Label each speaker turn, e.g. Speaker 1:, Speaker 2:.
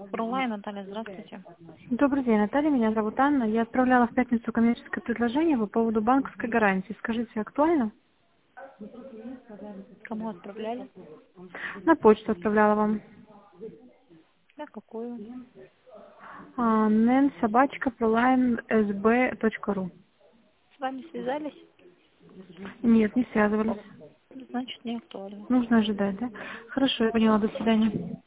Speaker 1: Пролай, Наталья, здравствуйте.
Speaker 2: Добрый день, Наталья. Меня зовут Анна. Я отправляла в пятницу коммерческое предложение по поводу банковской гарантии. Скажите, актуально?
Speaker 1: Кому отправляли?
Speaker 2: На почту отправляла вам.
Speaker 1: На какую?
Speaker 2: nen@proline.sb.ru.
Speaker 1: С вами связались?
Speaker 2: Нет, не связывались.
Speaker 1: Значит, не актуально.
Speaker 2: Нужно ожидать, да? Хорошо, я поняла. До свидания.